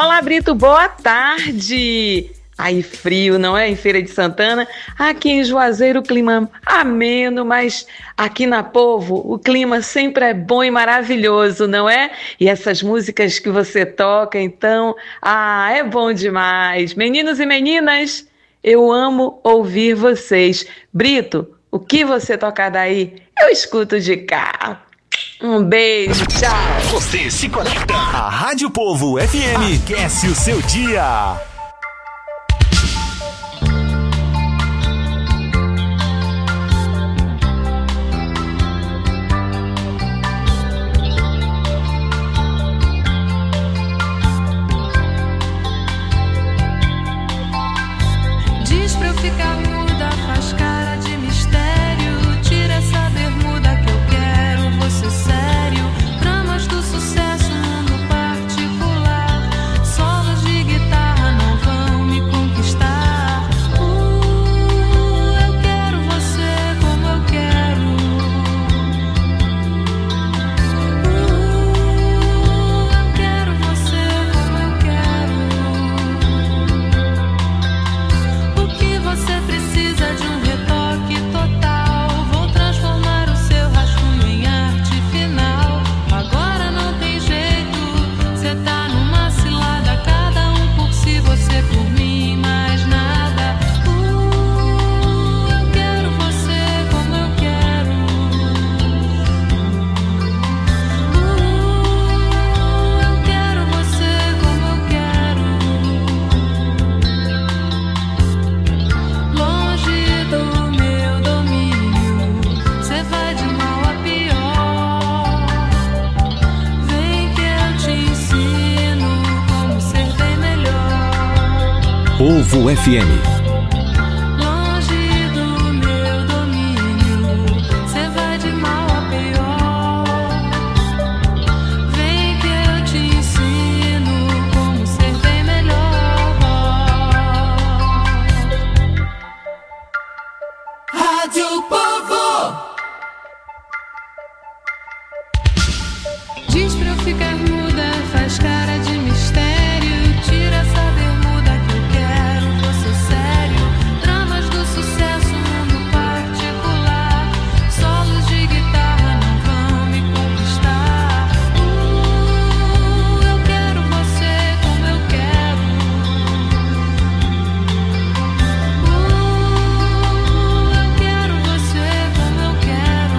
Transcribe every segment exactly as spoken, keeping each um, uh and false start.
Olá, Brito, boa tarde. Aí frio, não é? Em Feira de Santana. Aqui em Juazeiro o clima ameno, mas aqui na Povo o clima sempre é bom e maravilhoso, não é? E essas músicas que você toca, então, ah, é bom demais. Meninos e meninas, eu amo ouvir vocês. Brito, o que você tocar daí, eu escuto de cá. Um beijo, tchau. Você se conecta. A Rádio Povo F M aquece o seu dia. Diz pra eu ficar muda, faz cara de mistério. Tira essa bermuda que eu quero, você sério. Tramas do sucesso, mundo particular. Solos de guitarra não vão me conquistar. Uh, eu quero você como eu quero. Uh, eu quero você como eu quero. O que você precisa de um retoque total? Vou transformar o seu rascunho em arte final. Agora não tem jeito, cê tá numa cilada. Cada um por si, você por mim, mais nada. Uh, eu quero você como eu quero. Uh, eu quero você como eu quero. Longe do meu domínio, cê vai de mal a pior. Vem que eu te ensino como ser bem melhor. Povo F M. Longe do meu domínio, cê vai de mal a pior. Vem que eu te ensino como ser bem melhor. Rádio Povo. Diz pra eu ficar muda, faz cara de mistério. Tira essa bermuda que eu quero, você sério. Dramas do sucesso, mundo particular. Solos de guitarra não vão me conquistar. Uh, eu quero você como eu quero. Uh, eu quero você como eu quero.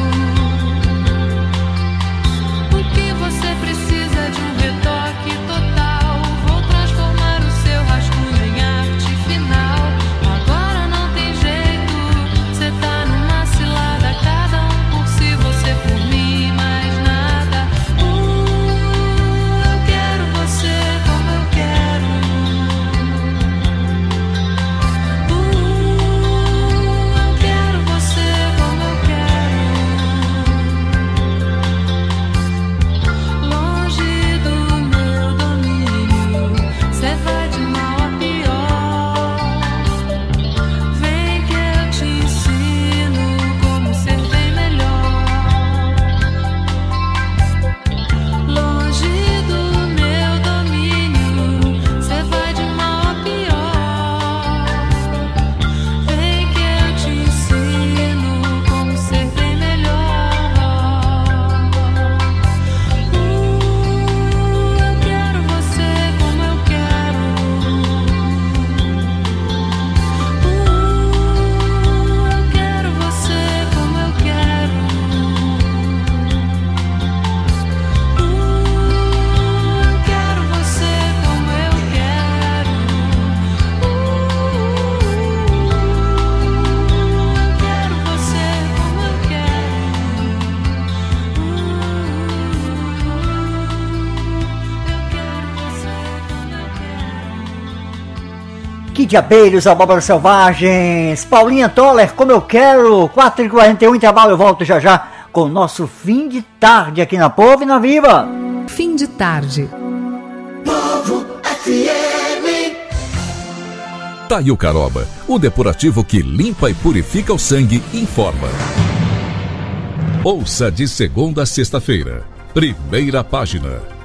O que você precisa de um retoque total? Vou transformar o seu rascunho em arte final. Agora não tem jeito, cê tá numa cilada. Cada um por si, você por mim, mais nada. Uh, eu quero você como eu quero. Uh, eu quero você como eu quero. Longe do meu domínio, cê vai de mal a pior. Vem que eu te ensino como ser bem melhor. Longe do meu domínio, cê vai de mal a pior. Vem que eu te ensino como ser bem melhor. Uh, eu quero você como eu quero. Uh, eu quero você como eu quero. Uh, eu quero você como eu quero. Uh, eu quero você como eu quero. Uh, eu quero você como eu quero. Kid Abelhos, Abóboras Selvagens, Paulinha Toller, como eu quero, quatro e quarenta e um, intervalo, eu volto já já com o nosso fim de tarde aqui na Povo e na Viva. Fim de tarde. Povo F M. Taio Caroba, o depurativo que limpa e purifica o sangue, informa. Ouça de segunda a sexta-feira. Primeira página.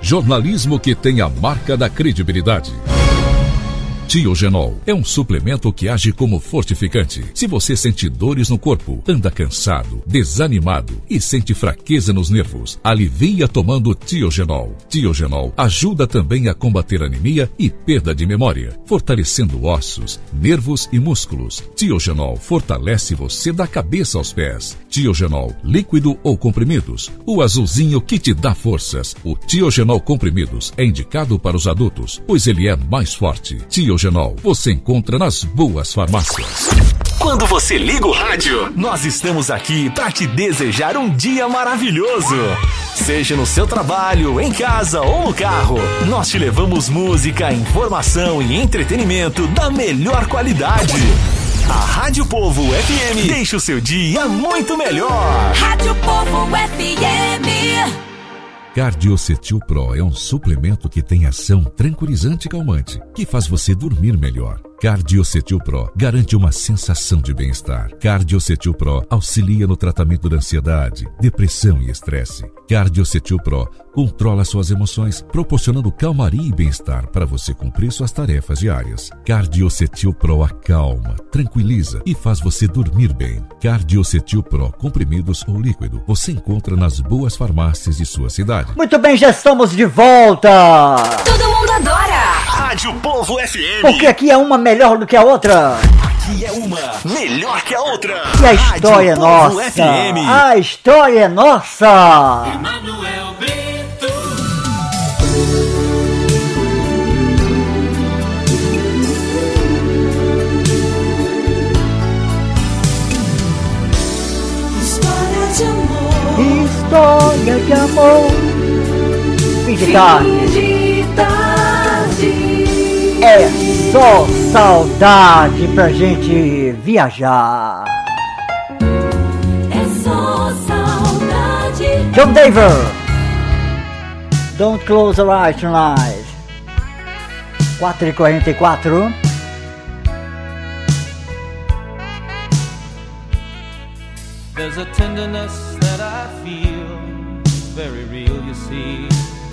Jornalismo que tem a marca da credibilidade. Tiogenol é um suplemento que age como fortificante. Se você sente dores no corpo, anda cansado, desanimado e sente fraqueza nos nervos, alivia tomando Tiogenol. Tiogenol ajuda também a combater anemia e perda de memória, fortalecendo ossos, nervos e músculos. Tiogenol fortalece você da cabeça aos pés. Tiogenol, líquido ou comprimidos, o azulzinho que te dá forças. O Tiogenol comprimidos é indicado para os adultos, pois ele é mais forte. Tiogenol você encontra nas boas farmácias. Quando você liga o rádio, nós estamos aqui para te desejar um dia maravilhoso. Seja no seu trabalho, em casa ou no carro, nós te levamos música, informação e entretenimento da melhor qualidade. A Rádio Povo F M deixa o seu dia muito melhor. Rádio Povo F M. Cardiocetil Pro é um suplemento que tem ação tranquilizante e calmante, que faz você dormir melhor. Cardiocetil Pro garante uma sensação de bem-estar. Cardiocetil Pro auxilia no tratamento da ansiedade, depressão e estresse. Cardiocetil Pro controla suas emoções, proporcionando calmaria e bem-estar para você cumprir suas tarefas diárias. Cardiocetil Pro acalma, tranquiliza e faz você dormir bem. Cardiocetil Pro, comprimidos ou líquido, você encontra nas boas farmácias de sua cidade. Muito bem, já estamos de volta. Todo mundo adora. Rádio Povo F M. Porque aqui é uma melhor do que a outra. Aqui é uma melhor que a outra. E a história é nossa. F M. A história é nossa. Emanuel Brito. História de amor. História de amor. Fim de tarde. De tarde. É só saudade pra gente viajar. É só saudade. John Denver. Don't close your eyes tonight. quatro e quarenta e quatro. There's a tenderness that I feel, very real, you see.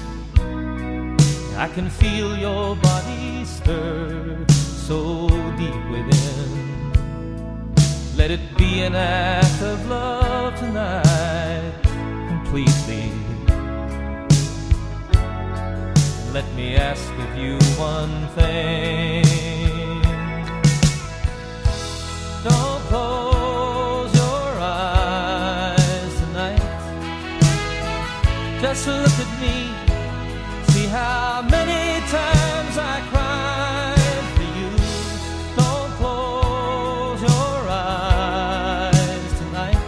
I can feel your body stir so deep within. Let it be an act of love tonight, completely. Let me ask of you one thing. Don't close your eyes tonight. Just look at me. See how many times I cried for you. Don't close your eyes tonight.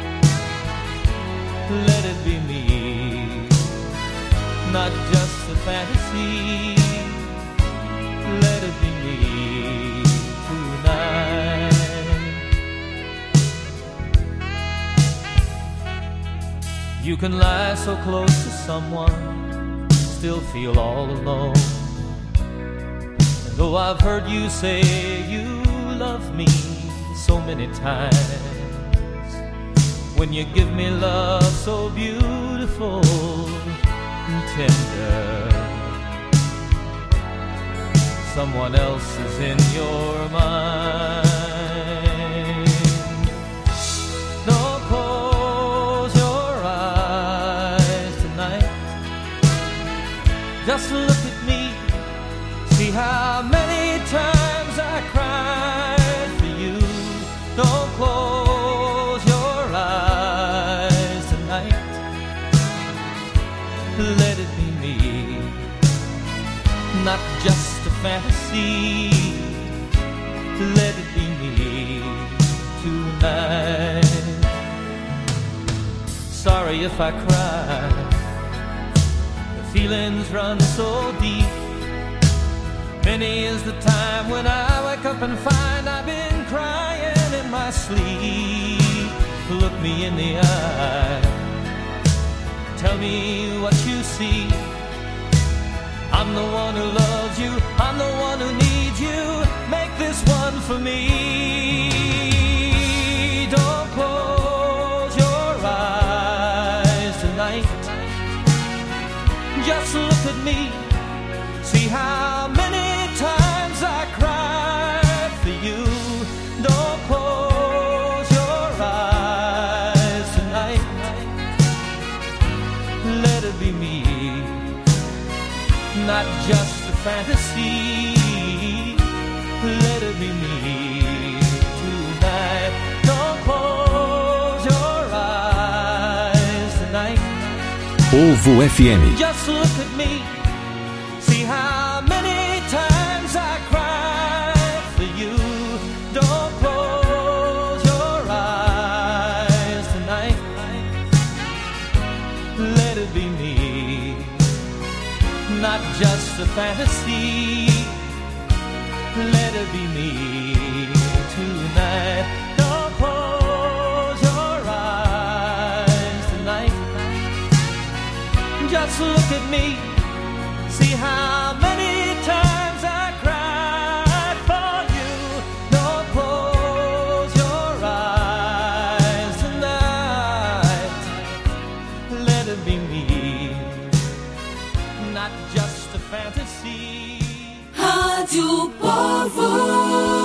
Let it be me, not just a fantasy. Let it be me tonight. You can lie so close to someone, still feel all alone. And though I've heard you say you love me so many times, when you give me love so beautiful and tender, someone else is in your mind. Don't close your eyes tonight. Just look at me. See how many times I cried for you. Don't close your eyes tonight. Let it be me, not just a fantasy. Let it be me tonight. Sorry if I cry, the feelings run so deep. Many is the time when I wake up and find I've been crying in my sleep. Look me in the eye, tell me what you see. I'm the one who loves you, I'm the one who needs you. Make this one for me. Don't close your eyes tonight. Just look at me, see how many times I cried for you. Don't close your eyes tonight, let it be me, not just a fantasy. Let it be me tonight. Don't close your eyes tonight. Ovo F M. Just look at me, see how many times I cried for you. Don't close your eyes tonight. Let it be me, not just a fantasy. Let it be me tonight. Don't close your eyes tonight. Just look at me, see how many times I cried for you. Don't close your eyes tonight. Let it be me, not just a fantasy. Rádio Povo.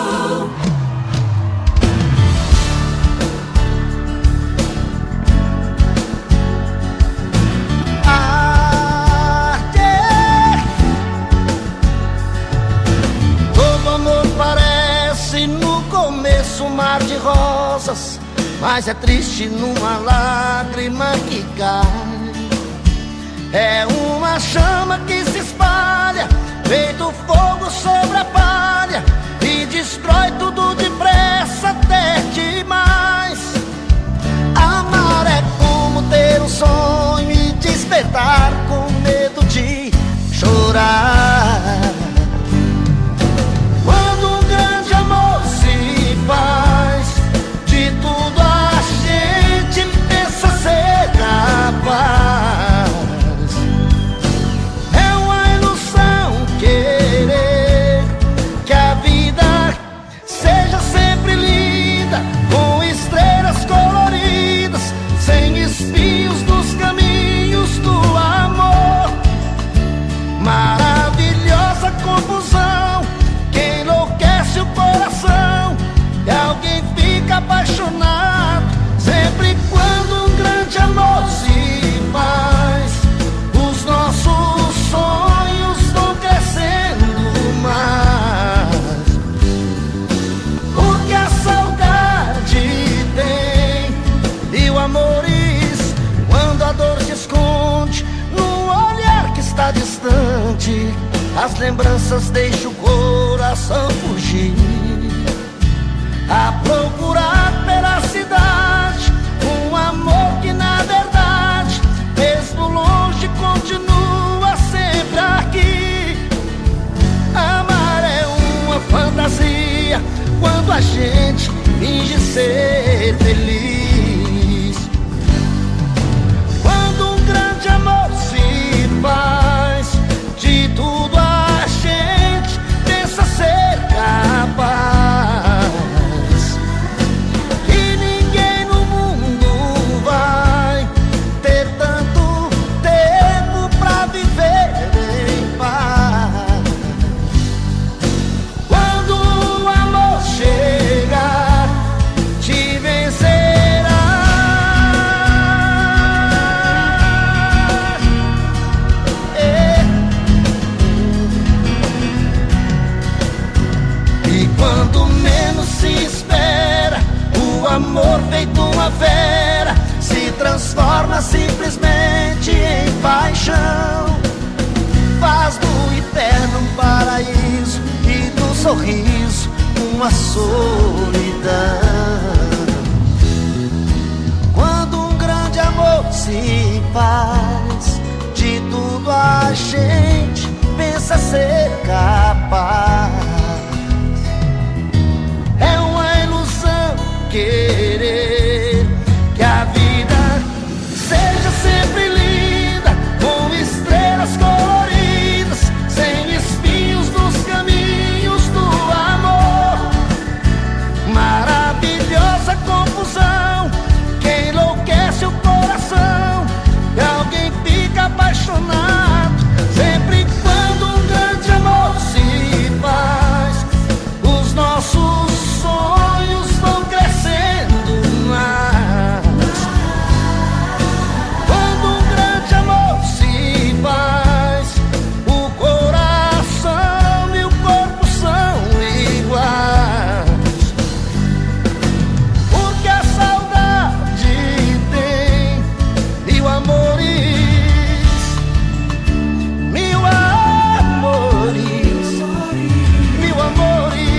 Todo amor parece no começo um mar de rosas, mas é triste numa lágrima que cai. É uma chama que se espalha, feito fogo sobre a palha, e destrói tudo depressa até demais. Amar é como ter um sonho e despertar com medo de chorar. Quando um grande amor se faz, de tudo a gente pensa ser capaz. Querer que a vida seja sempre linda, com estrelas coloridas, sem espinhos nos caminhos do amor. Maravilhosa confusão que enlouquece o coração, e alguém fica apaixonado sempre quando um grande amor se faz. Os nossos sonhos vão crescendo mais, porque a saudade tem e o amores, quando a dor se esconde no olhar que está distante, as lembranças deixam o coração fugir, a procurar pela cidade um amor que na verdade, mesmo longe, continua sempre aqui. Amar é uma fantasia quando a gente finge ser feliz. Quando um grande amor se faz, de tudo a gente pensa ser capaz. E ninguém no mundo vai ter tanto tempo pra viver em paz. Quando o amor chegar, te vencerá. É. E quando menos se espera, o amor feito uma fera se transforma simplesmente em paixão. Faz do inferno um paraíso e do sorriso uma solidão. Quando um grande amor se faz, de tudo a gente pensa ser capaz. É uma ilusão querer que a vida seja sempre linda, com estrelas coloridas, sem espinhos nos caminhos do amor. Maravilhosa confusão que enlouquece o coração, e alguém fica apaixonado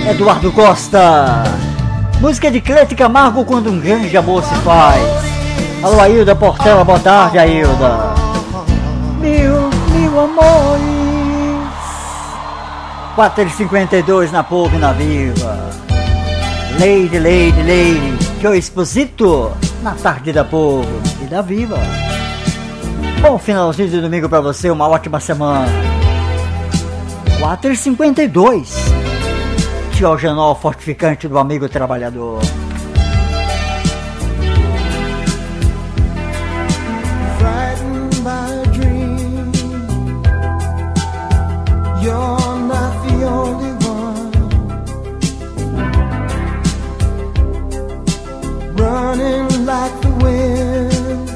Eduardo Costa. Música de Cleide Camargo, Quando um Grande Amor se Faz. Alô, Ailda Portela, boa tarde, Ailda. Mil, mil amores. quatro e cinquenta e dois na Povo e na Viva. Lady, Lady, Lady, Joe Esposito, na tarde da Povo e da Viva. Bom finalzinho de domingo pra você, uma ótima semana. quatro e cinquenta e dois. Tiogenol fortificante do amigo trabalhador. Frightened by a dream, you're not the only one. Running like the wind,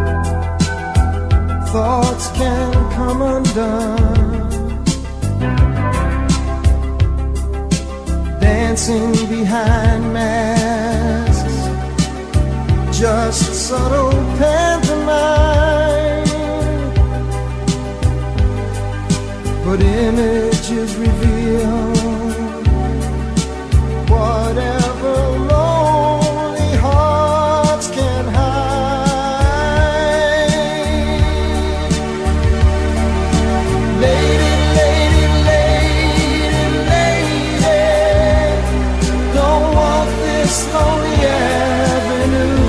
thoughts can come undone. Dancing behind masks, just subtle pantomime, but images reveal whatever lonely hearts can hide. Lady, lady, lady, lady, don't walk this lonely avenue.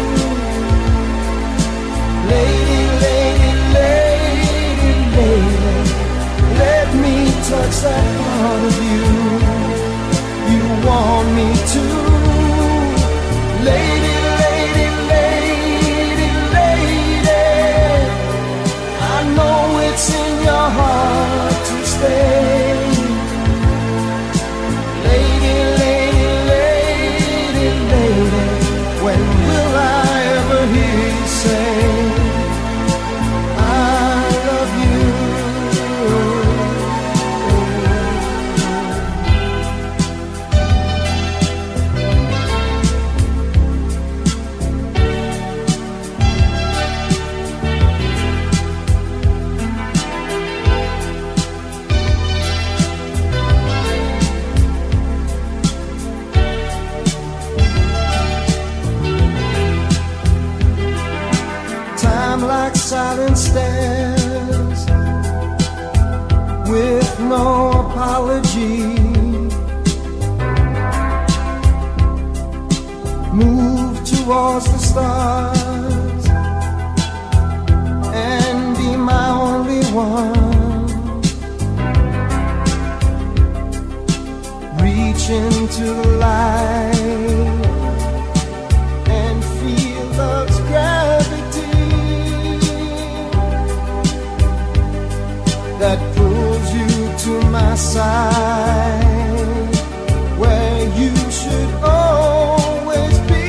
Lady, lady, lady, lady, let me touch that part of you you want me to. Lady, lady, lady, lady, I know it's in your heart to stay. Lady, lady, lady, lady, when will I ever hear you say I love you? Time like silent stairs, with no apology, move towards the stars and be my only one. Reach into the light and feel love's gravity that pulls you to my side, where you should always be.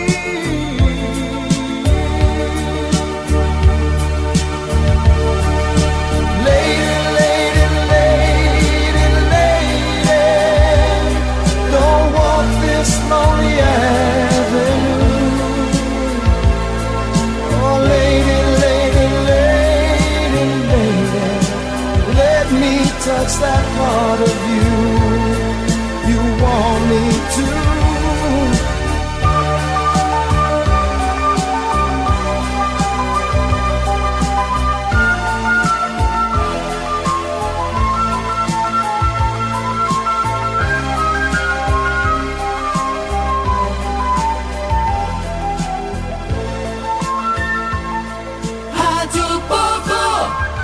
Lady, lady, lady, lady, don't walk this lonely avenue. Oh, lady, lady, lady, lady, let me touch that part of you you want me to. Rádio Povo.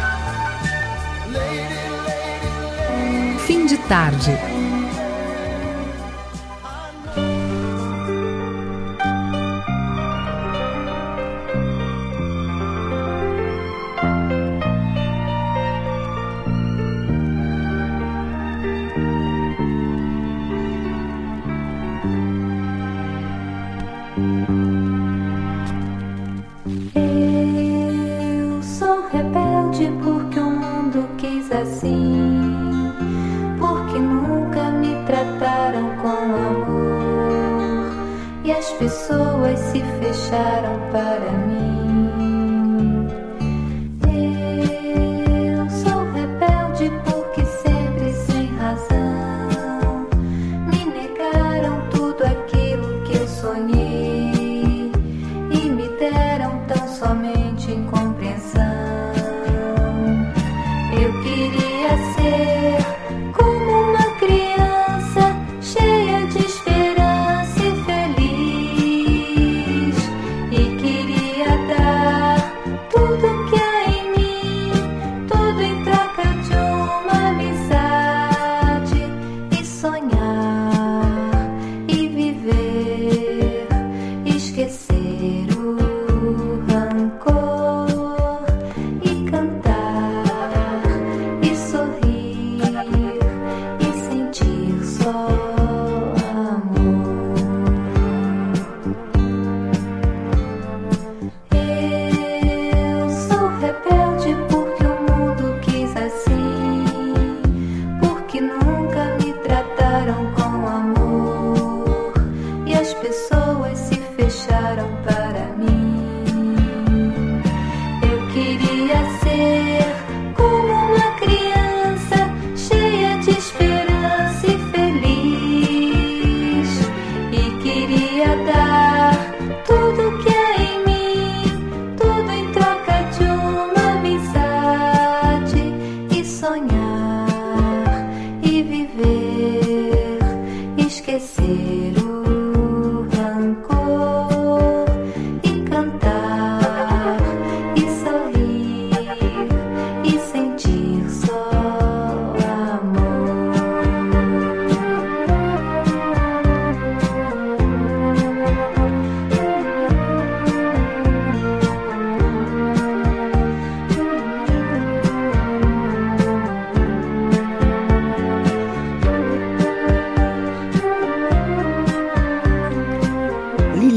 Fim de tarde. Eu sou rebelde porque o mundo quis assim, porque nunca me trataram com amor e as pessoas se fecharam para mim. Eu sou rebelde porque sempre sem razão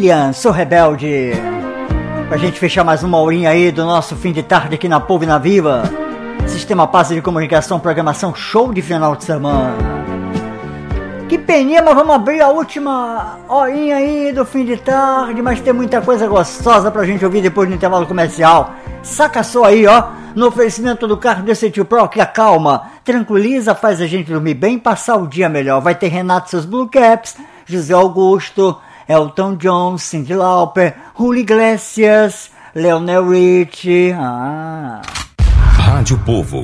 Ian, Sou Rebelde. Pra gente fechar mais uma horinha aí do nosso fim de tarde aqui na Povo e na Viva. Sistema Paz de Comunicação, programação show de final de semana. Que peninha, mas vamos abrir a última horinha aí do fim de tarde, mas tem muita coisa gostosa pra gente ouvir depois do intervalo comercial. Saca só aí, ó, no oferecimento do carro desse tio Pro que acalma, tranquiliza, faz a gente dormir bem, passar o dia melhor. Vai ter Renato seus Blue Caps, José Augusto, Elton John, Cyndi Lauper, Julio Iglesias, Leonel Richie. Ah. Rádio Povo.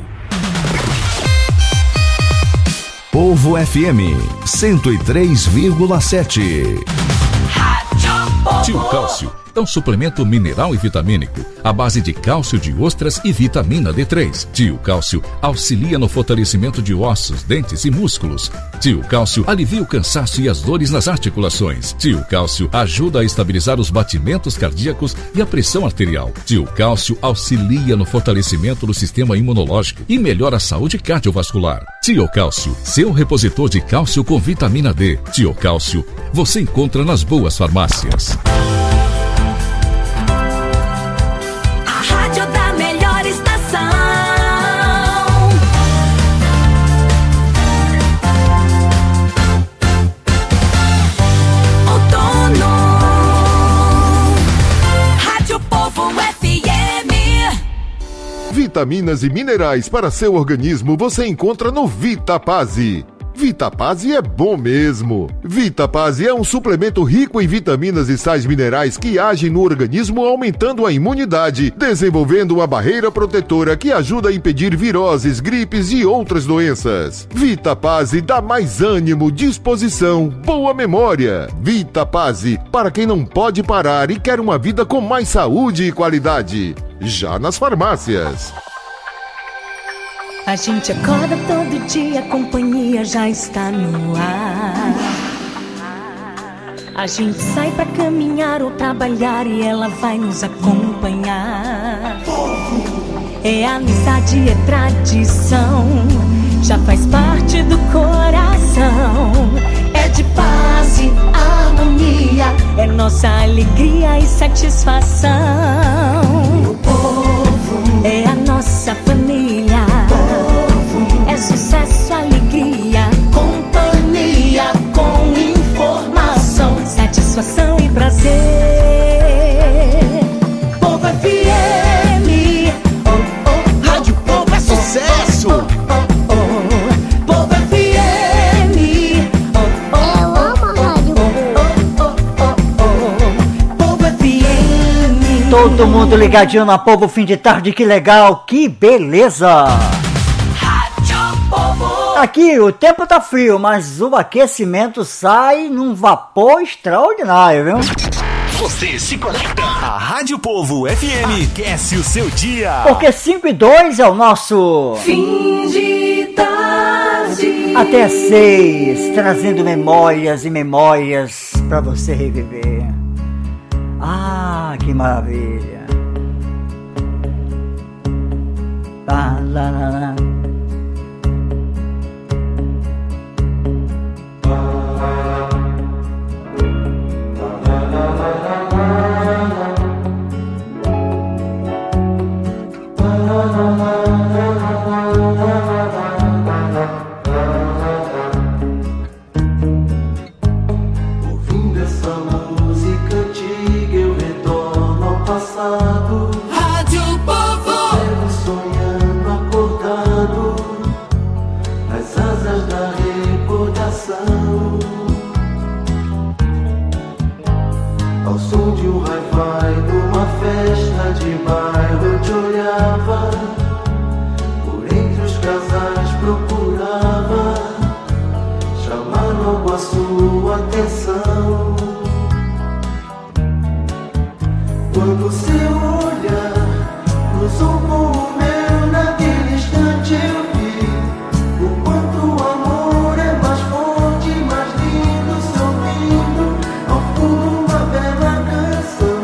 Povo F M cento e três vírgula sete. Tio Cálcio é um suplemento mineral e vitamínico à base de cálcio de ostras e vitamina D três. Tio Cálcio auxilia no fortalecimento de ossos, dentes e músculos. Tio Cálcio alivia o cansaço e as dores nas articulações. Tio Cálcio ajuda a estabilizar os batimentos cardíacos e a pressão arterial. Tio Cálcio auxilia no fortalecimento do sistema imunológico e melhora a saúde cardiovascular. Tio Cálcio, seu repositor de cálcio com vitamina D. Tio Cálcio, você encontra nas boas farmácias. Vitaminas e minerais para seu organismo você encontra no Vitapase. Vitapase é bom mesmo. Vitapase é um suplemento rico em vitaminas e sais minerais que agem no organismo aumentando a imunidade, desenvolvendo uma barreira protetora que ajuda a impedir viroses, gripes e outras doenças. Vitapase dá mais ânimo, disposição, boa memória. Vitapase, para quem não pode parar e quer uma vida com mais saúde e qualidade. Já nas farmácias. A gente acorda todo dia, a companhia já está no ar. A gente sai pra caminhar ou trabalhar e ela vai nos acompanhar. É amizade, é tradição, já faz parte do coração. É de paz e harmonia, é nossa alegria e satisfação. O povo é a nossa família. É sucesso, alegria, companhia com informação, satisfação e prazer. Povo F M, oh, oh, Rádio Povo é sucesso. Oh, oh, oh, Povo F M, oh, oh, eu amo a rádio. Oh, oh, oh, oh, Povo F M. Todo mundo ligadinho na Povo, fim de tarde, que legal, que beleza. Aqui o tempo tá frio, mas o aquecimento sai num vapor extraordinário, viu? Você se conecta à Rádio Povo F M, aquece o seu dia. Porque cinco e dois é o nosso fim de tarde. Até seis, trazendo memórias e memórias pra você reviver. Ah, que maravilha. Lá, lá, lá, lá. Ouvindo essa música antiga, eu retorno ao passado. Rádio Povo, eu sonhando acordado nas asas da recordação. Ao som de um hi-fi numa festa de bairro eu te olhava, por entre os casais procurava chamar logo a sua atenção. Quando seu olhar cruzou com o meu, naquele instante eu vi o quanto o amor é mais forte, mais lindo, se ouvindo ao fundo uma bela canção.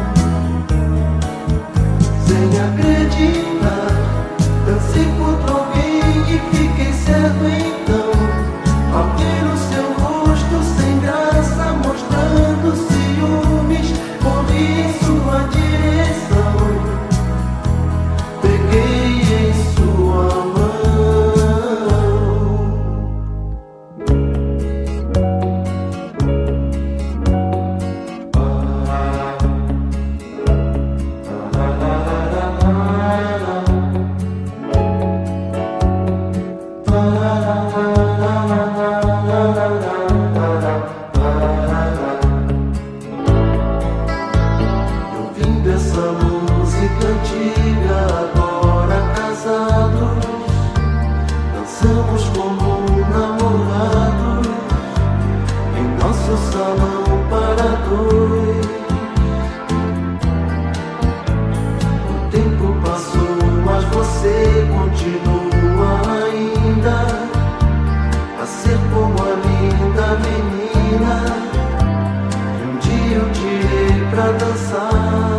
Sem acreditar, dancei contra alguém e fiquei cego então, ao ver o seu rosto sem graça, mostrando ciúme você continua ainda a ser como a linda menina que um dia eu tirei pra dançar.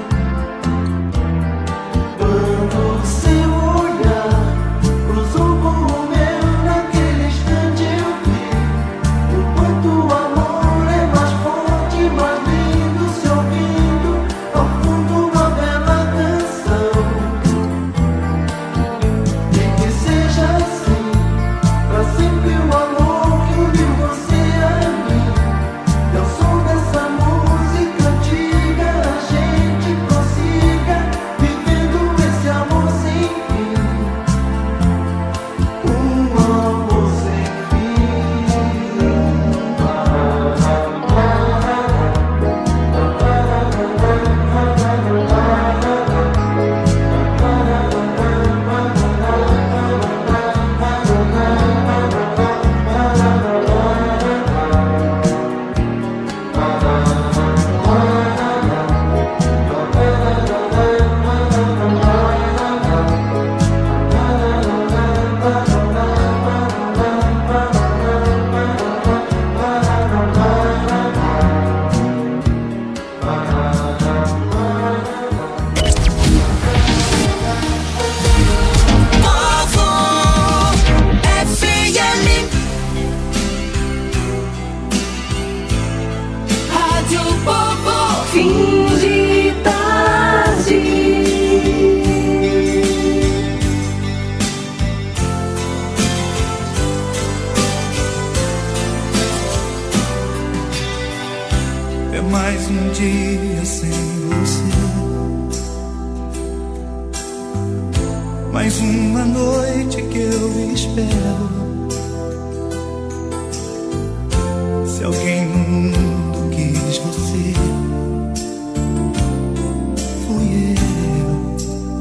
Quando seu olhar cruzou com o meu, naquele instante eu vi o quanto o amor é mais forte, mais lindo, se ouvindo ao fundo uma bela canção. E que seja assim, pra sempre o amor que uniu você a mim. E ao som dessa música antiga a gente prossiga, vivendo esse amor sem fim. Um amor sem Rádio Povo. Fim de tarde. É mais um dia sem você, mais uma noite que eu espero. Se alguém no mundo quis você, fui eu.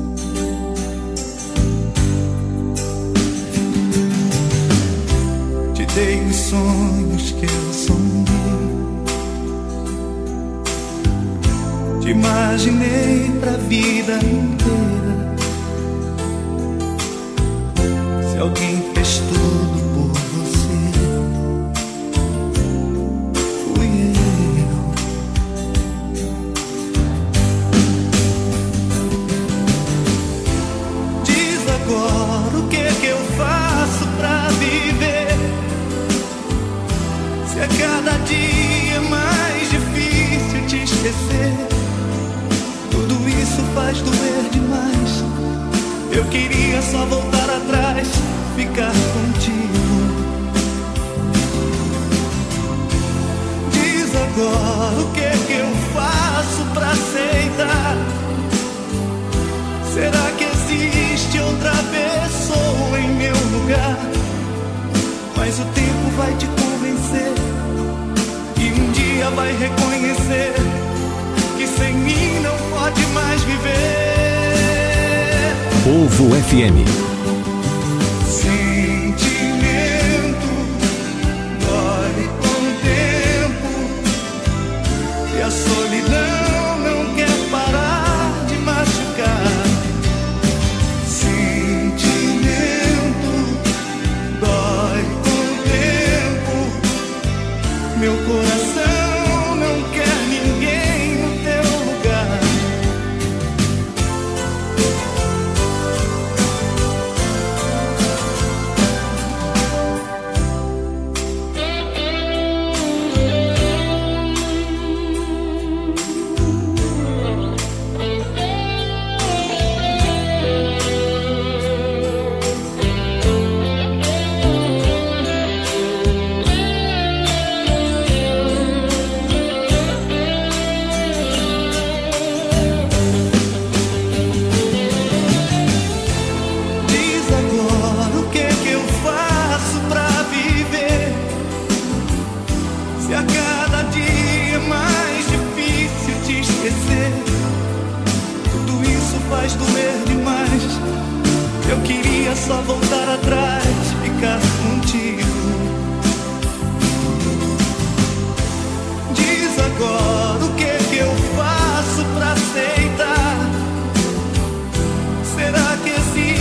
Te dei os sonhos que eu sonhei, te imaginei pra vida inteira. Se alguém fez tudo por você, fui eu. Diz agora o que que eu faço pra viver, se a cada dia é mais difícil te esquecer. Tudo isso faz doer demais. Eu queria só voltar atrás, ficar contigo. Diz agora o que que eu faço pra aceitar. Será que existe outra pessoa em meu lugar? Mas o tempo vai te convencer e um dia vai reconhecer que sem mim não pode mais viver. Povo F M. Sentimento dói com o tempo e a solidão não quer parar de machucar. Sentimento dói com o tempo, meu coração não quer ninguém no teu lugar. Só voltar atrás, ficar contigo. Diz agora o que que eu faço pra aceitar. Será que existe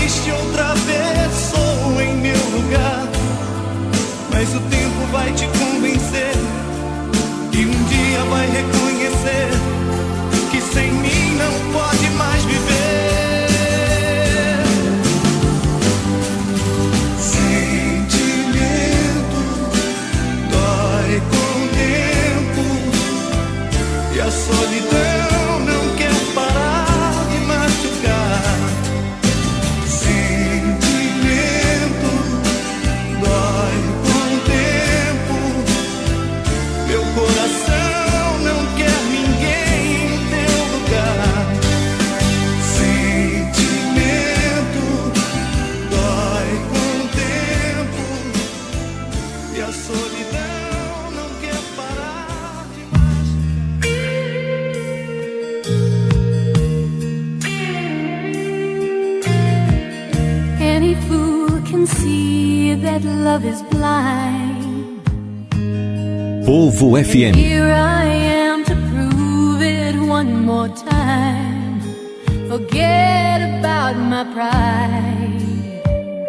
can see that love is blind. Povo F M. Here I am to prove it one more time. Forget about my pride.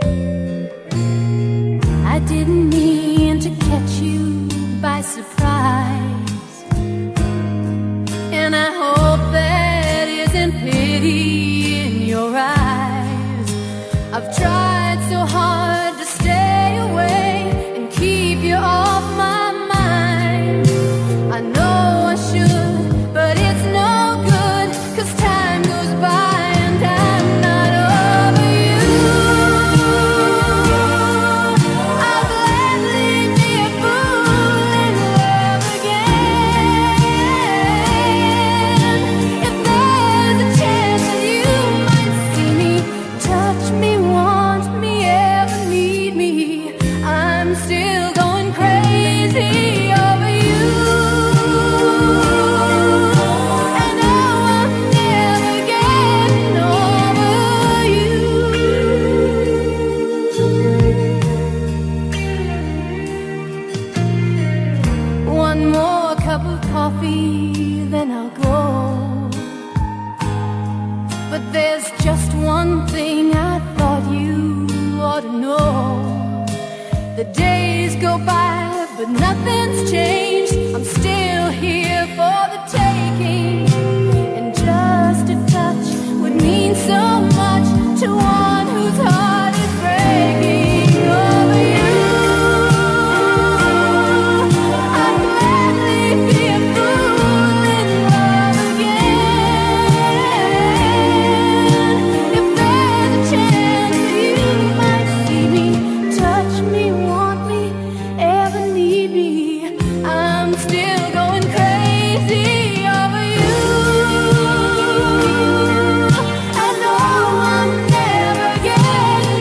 I didn't mean to catch you by surprise, and I hope that isn't pity in your eyes. I've tried so hard to stay away and keep you off my mind. I know I should, but it's no good, 'cause time goes by and I'm not over you. I'll gladly be a fool in love again. If there's a chance that you might see me, touch me, want me, ever need me, I'm still going crazy over you. And no, I'm never getting over you. One more cup of coffee, then I'll go. But there's just one thing I thought you ought to know. The days go by, but nothing's changed. I'm still here for the taking, and just a touch would mean so much to one whose heart is breaking over you. I'd gladly be a fool in love again. If there's a chance that you might see me, touch me, want me, ever need me, I'm still going crazy over you. I know I'm never getting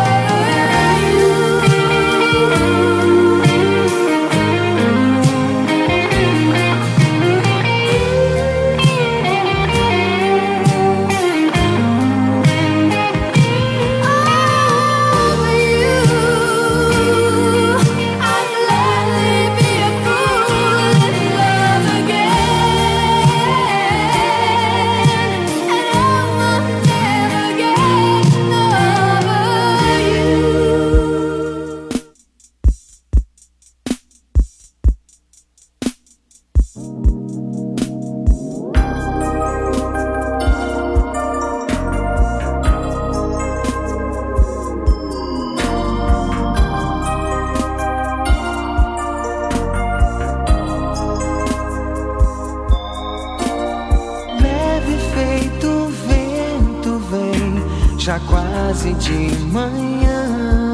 Leve feito vento vem, já quase de manhã.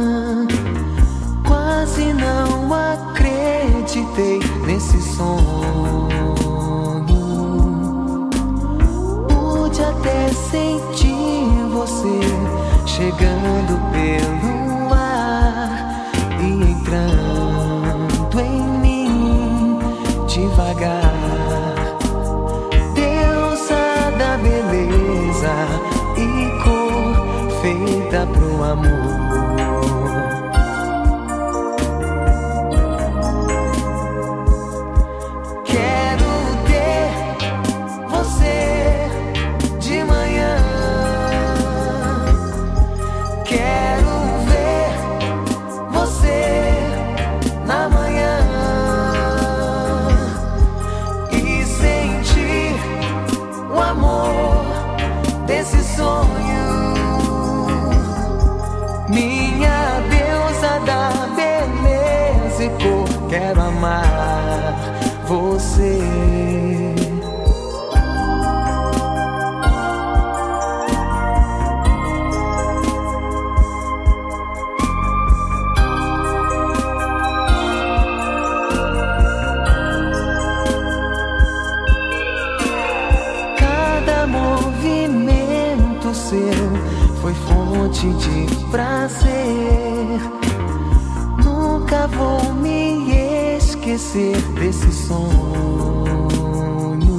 Quase não acreditei nesse sonho. Pude até sentir você chegando pelo ar e entrando em mim devagar. Deusa da beleza e cor feita pro amor. Quero ter você de manhã. Quero ver você na manhã e sentir o amor desse sonho. Minha deusa da beleza e cor, quero amar você. Cada movimento seu foi fonte de prazer. Nunca vou me esquecer desse sonho.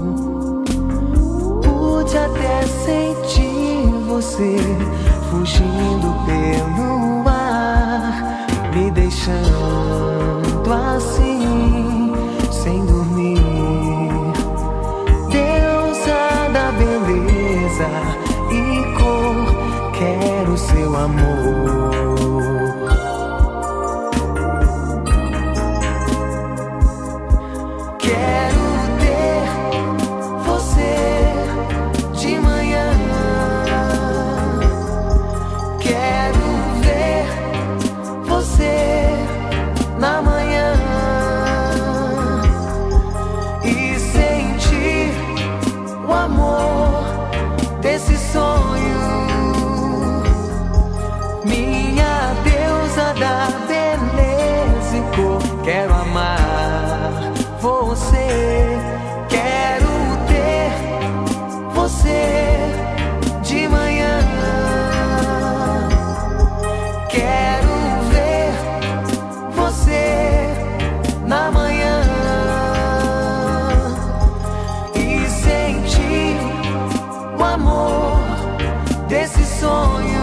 Pude até sentir você fugindo pelo ar me deixando assim, sem dormir. Deusa da beleza e cor, quero seu amor. Quero ter você de manhã. Quero ver você na manhã e sentir o amor desse sonho. Minha deusa da beleza e cor, quero amar você. Quero ter você de manhã. Quero ver você na manhã e sentir o amor desse sonho.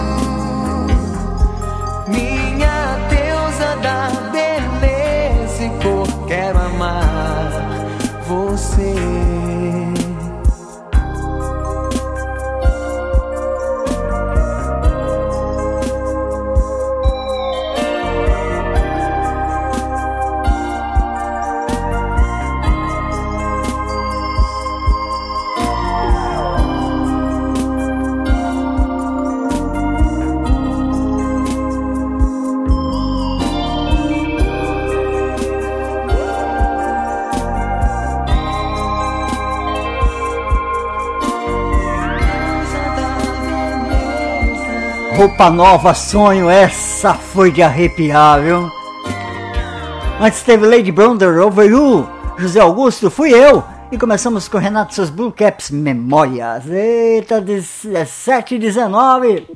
Minha deusa da beleza e cor, quero amar você. Roupa nova, sonho, essa foi de arrepiar, viu? Antes teve Lady Bronder, Over You, José Augusto, fui eu. E começamos com Renato seus Blue Caps, Memórias. Eita, dezessete e dezenove.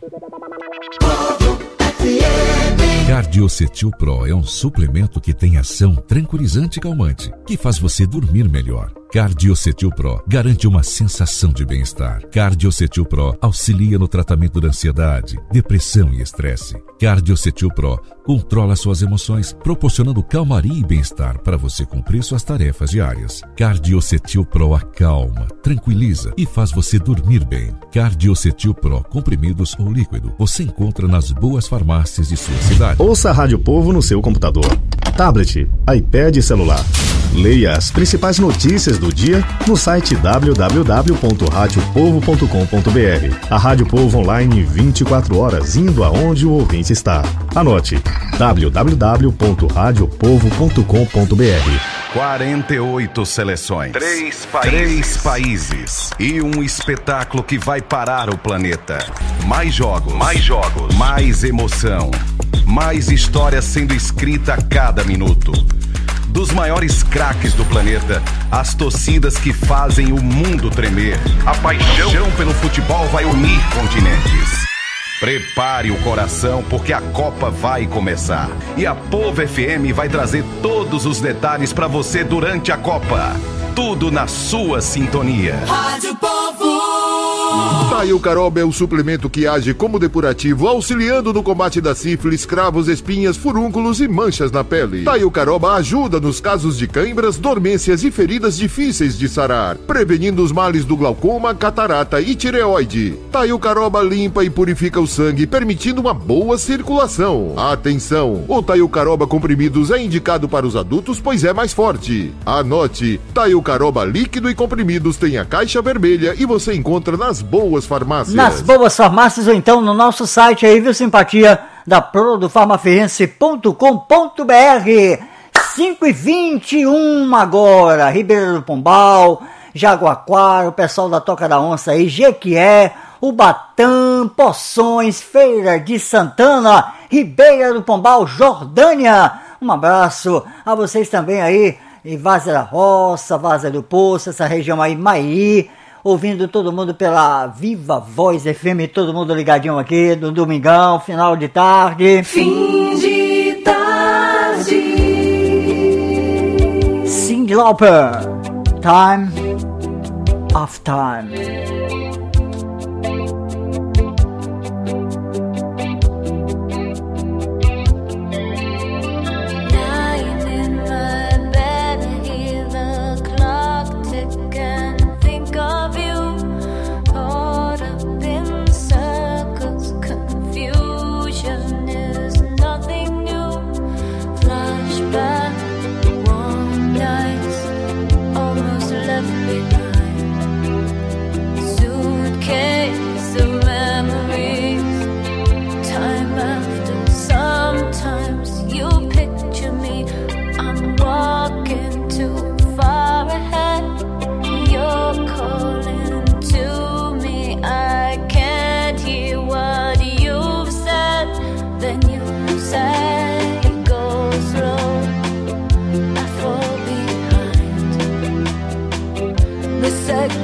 Cardiocetil Pro é um suplemento que tem ação tranquilizante e calmante, que faz você dormir melhor. Cardiocetil Pro garante uma sensação de bem-estar. Cardiocetil Pro auxilia no tratamento da ansiedade, depressão e estresse. Cardiocetil Pro controla suas emoções, proporcionando calmaria e bem-estar para você cumprir suas tarefas diárias. Cardiocetil Pro acalma, tranquiliza e faz você dormir bem. Cardiocetil Pro, comprimidos ou líquido, você encontra nas boas farmácias de sua cidade. Ouça a Rádio Povo no seu computador, tablet, iPad e celular. Leia as principais notícias do dia no site w w w ponto rádio povo ponto com ponto b r. A Rádio Povo online vinte e quatro horas, indo aonde o ouvinte está. Anote: w w w ponto rádio povo ponto com ponto b r. quarenta e oito seleções, três países. três países e um espetáculo que vai parar o planeta. Mais jogos, mais jogos, mais emoção, mais história sendo escrita a cada minuto. Dos maiores craques do planeta, as torcidas que fazem o mundo tremer. A paixão pelo futebol vai unir continentes. Prepare o coração porque a Copa vai começar. E a Povo F M vai trazer todos os detalhes para você durante a Copa. Tudo na sua sintonia. Rádio Povo. Taio Caroba é o suplemento que age como depurativo, auxiliando no combate da sífilis, cravos, espinhas, furúnculos e manchas na pele. Taio Caroba ajuda nos casos de cãibras, dormências e feridas difíceis de sarar, prevenindo os males do glaucoma, catarata e tireoide. Taio Caroba limpa e purifica o sangue, permitindo uma boa circulação. Atenção! O Taio Caroba comprimidos é indicado para os adultos, pois é mais forte. Anote: Taio Caroba líquido e comprimidos tem a caixa vermelha e você encontra nas boas farmácias. Nas boas farmácias ou então no nosso site aí, viu, simpatia? Da produfarmaferense ponto com ponto b r. cinco e vinte e um agora. Ribeira do Pombal, Jaguaquara, o pessoal da Toca da Onça aí, Jequié, Ubatã, Poções, Feira de Santana, Ribeira do Pombal, Jordânia. Um abraço a vocês também aí em Várzea da Roça, Várzea do Poço, essa região aí, Maí. Ouvindo todo mundo pela Viva Voz F M, todo mundo ligadinho aqui no domingão, final de tarde. Fim de tarde. Cyndi Lauper, Time of Time.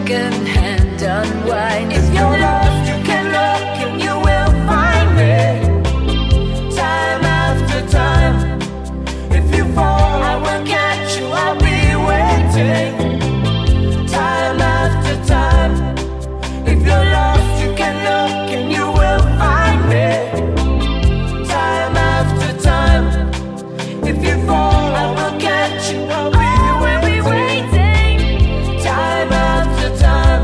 second-hand unwind. If you're lost, you can look and you will find me. Time after time. If you fall, I will catch you. I'll be waiting. Time after time. If you're lost, you can look and you will find me. Time after time. If you fall, I will catch you. I'll be, will be waiting. Time after time.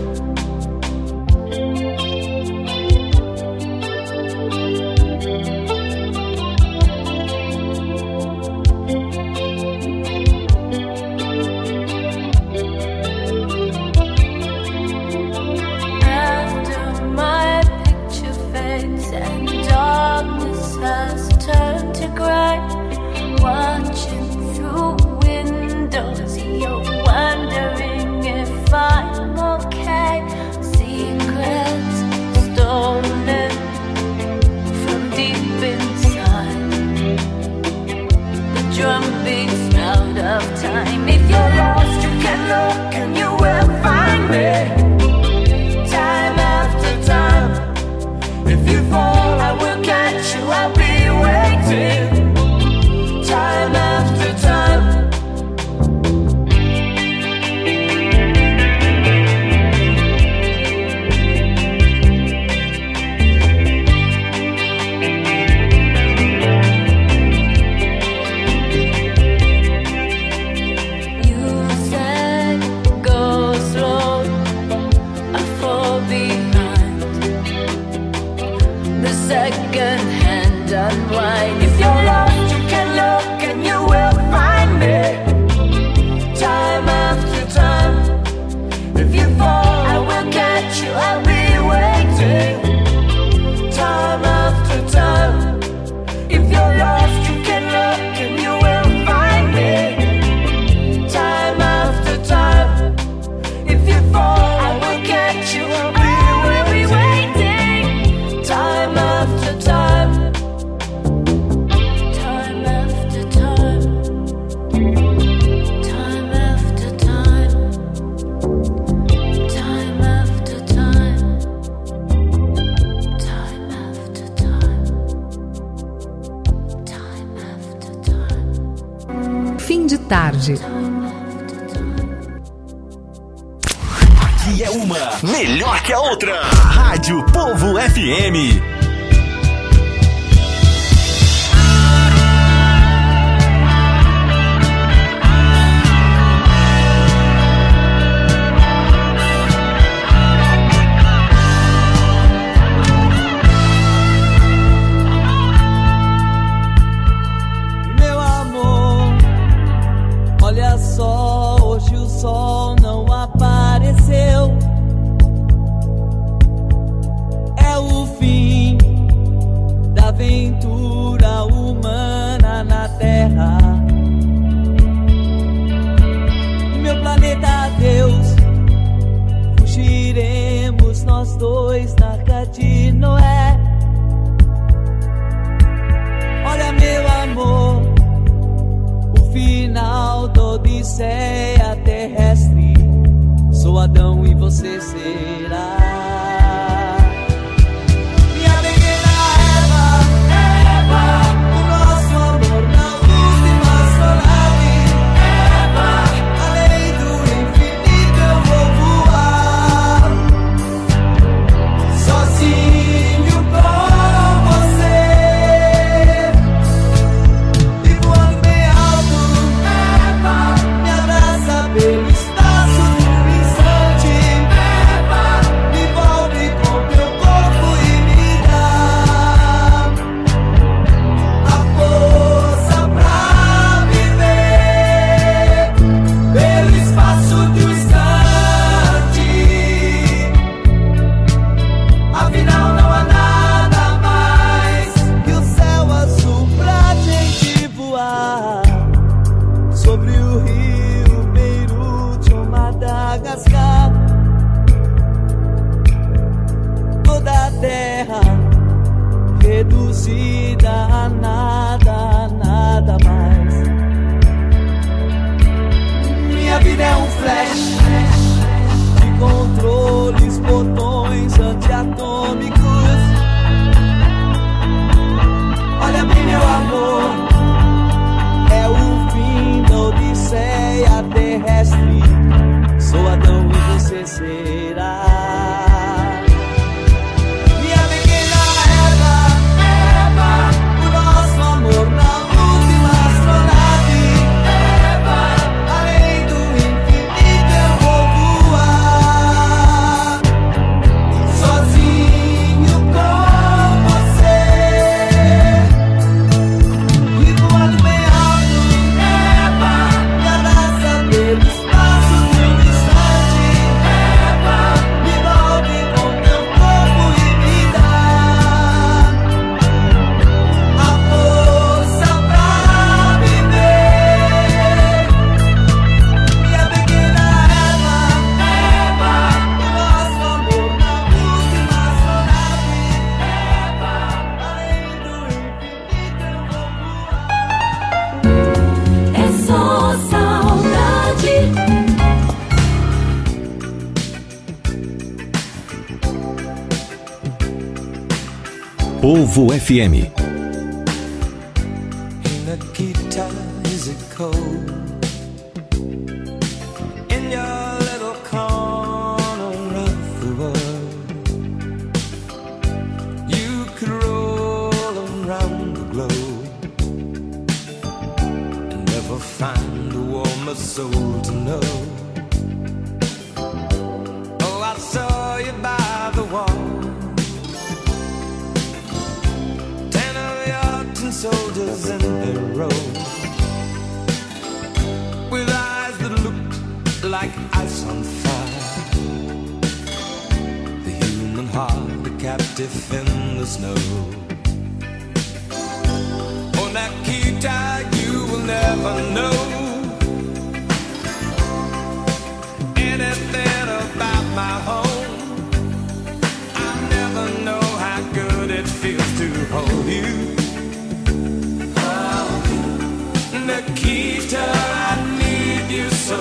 After my picture fades and darkness has turned to gray, watching through windows, you're wondering if I'm okay. Secrets stolen from deep inside. The drum beats out of time. If you're lost, you can look and you will find me. Time after time. If you fall, I will catch you. I'll be waiting. Time after time. You said go slow, I fall behind. The second hand unwind. If you're lost, you can look and you will find me. Time after time. If you fall, I will catch you. I'll be waiting. Time after time. If you're lost, you can look and you will find me. Time after time. If you fall, I will catch you. I'll be, will be waiting. Time after time. Time after time. Time after time. Time after time. Time after time. Time after time. Fim de tarde. Aqui é uma melhor que a outra. Rádio Povo F M. Meu amor, olha só, hoje o sol não apareceu. É o fim da aventura humana na Terra. Meu planeta Deus, fugiremos nós dois na Arca de Noé. Olha, meu amor, o final da odisseia terrestre. Sou Adão e você será minha pequena Eva, Eva. O nosso amor não use mais solane, Eva. Além do infinito eu vou voar, sozinho com você. E voando bem alto, Eva. Me abraça pelo espaço do instante, Eva. Me envolve com teu corpo e me dá a força pra viver pelo espaço do instante. Afinal não há nada mais que o céu azul pra gente voar sobre o rio Beirute ou Madagascar. Toda a terra reduzida a nada, a nada mais. Minha vida é um flash de Povo F M. Nikita, is it cold in your little corner of the world? You could roll around the globe and never find a warmer soul to know. Oh, I saw you by the wall, ten of your tin soldiers in their row, with eyes that looked like ice on fire, the human heart a captive in the snow. Oh, Nikita, you will never know anything about my home. I never know how good it feels to hold you. Oh, Nikita, I need you so.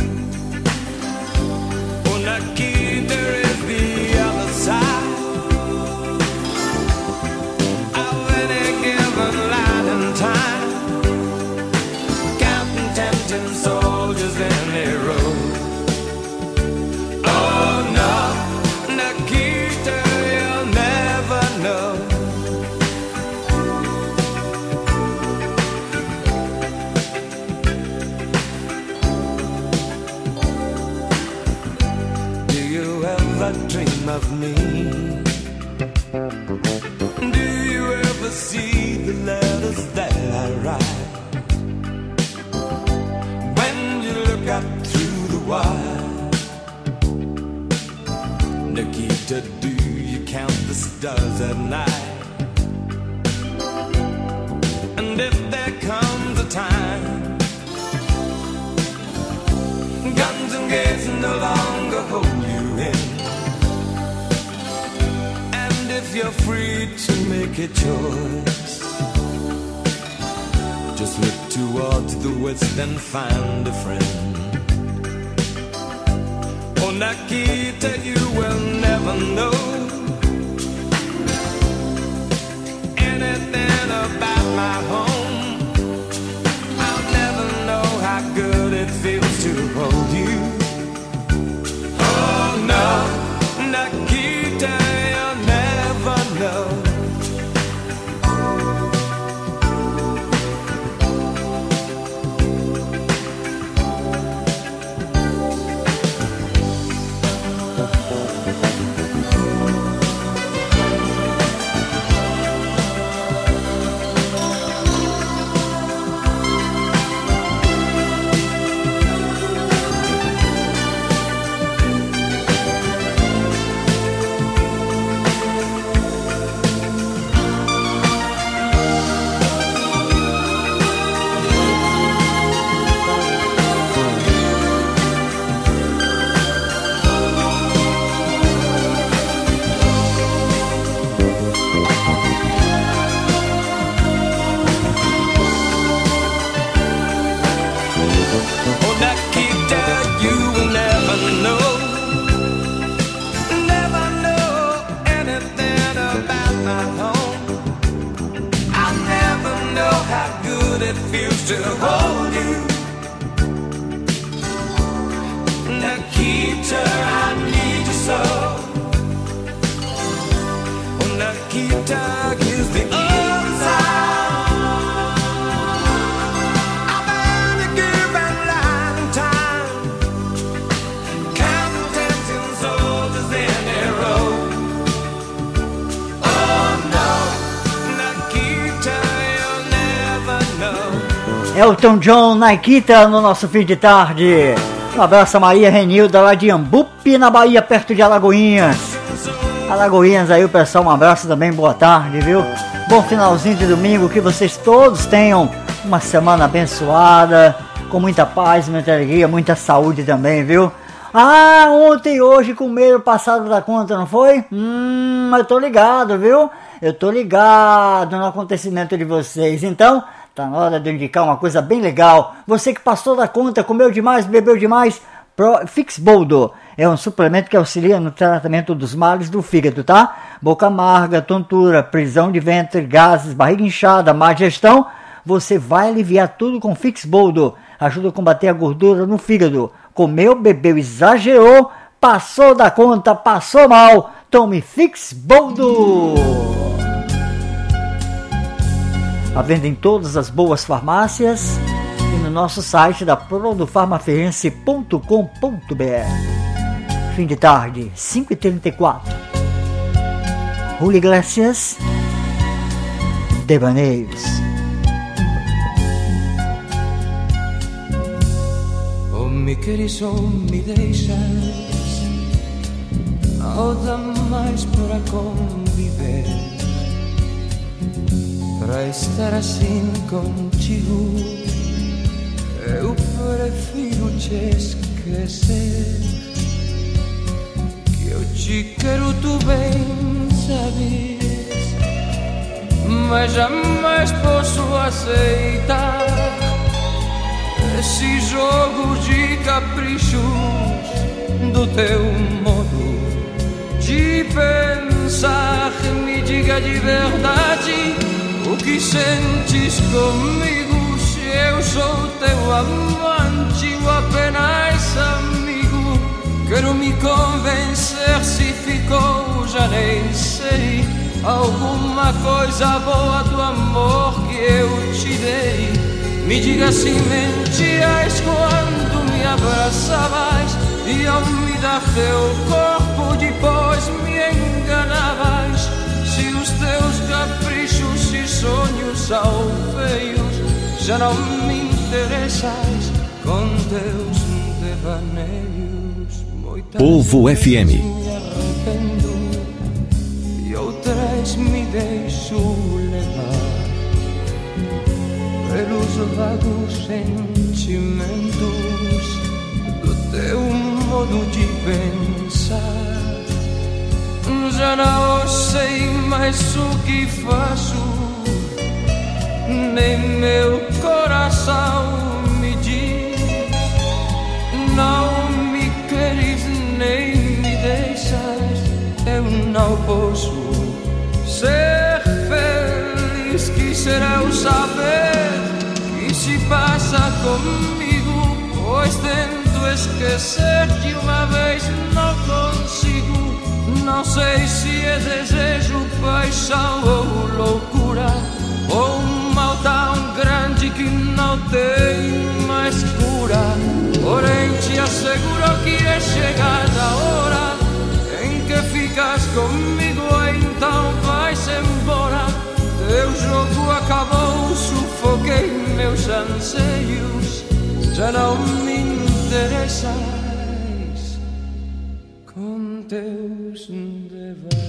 Oh, Nikita is the other side of any given line in time, counting tempting soldiers in a row. Oh no, Nikita, you'll never know. Do you ever dream of me? Do you ever see the letters that I write? When you look up through the wire, Nikita, do you count the stars at night? And if there comes a time guns and gates no longer hold you in, and if you're free to make a choice, just look towards the west and find a friend. Oh, Nikita, you will never know anything about my home. I'll never know how good it feels to hold you. Oh no, Nikita, you'll never know. To hold you, Nikita, I need you so. Oh, Nikita is the other side of any given line in time, counting tempting soldiers in a row. Oh no, Nikita, you'll never know. Elton John, Nikita, no nosso fim de tarde. Um abraço a Maria Renilda lá de Ambupe, na Bahia, perto de Alagoinhas. Alagoinhas aí, o pessoal, um abraço também, boa tarde, viu? Bom finalzinho de domingo, que vocês todos tenham uma semana abençoada, com muita paz, muita alegria, muita saúde também, viu? Ah, ontem e hoje comeram passado da conta, não foi? Hum, eu tô ligado, viu? Eu tô ligado no acontecimento de vocês, então... Tá na hora de eu indicar uma coisa bem legal. Você que passou da conta, comeu demais, bebeu demais, Pro, Fixboldo é um suplemento que auxilia no tratamento dos males do fígado, tá? Boca amarga, tontura, prisão de ventre, gases, barriga inchada, má digestão, você vai aliviar tudo com Fix Boldo. Ajuda a combater a gordura no fígado. Comeu, bebeu, exagerou, passou da conta, passou mal. Tome Fix Boldo. A venda em todas as boas farmácias e no nosso site da produfarmaferense ponto com ponto b r. Fim de tarde, cinco e trinta e quatro. Julio Iglesias, Devaneios. Oh, me queres ou me deixas, nada mais para conviver. Para estar assim contigo, eu prefiro te esquecer. Que eu te quero, tu bem sabes, mas jamais posso aceitar esses jogos de caprichos do teu modo de pensar. Me diga de verdade o que sentes comigo, se eu sou teu amante ou apenas amigo. Quero me convencer se ficou, já nem sei, alguma coisa boa do amor que eu te dei. Me diga se mentias quando me abraçavas e ao me dar teu corpo depois me enganavas. Se os teus caprichos e sonhos são feios, já não me interessas com teus devaneios. Muitas Povo F M. me arrependo e outras me deixo levar pelos vagos sentimentos do teu modo de pensar. Já não sei mais o que faço, nem meu coração me diz. Não me queres nem me deixas, eu não posso ser feliz. Quisera eu saber que se passa comigo, pois tento esquecer de uma vez não consigo. Não sei se é desejo, paixão ou loucura, ou um mal tão grande que não tem mais cura. Porém te asseguro que é chegada a hora em que ficas comigo, então vais embora. Teu jogo acabou, sufoquei meus anseios, já não me interessas com teus devaneios.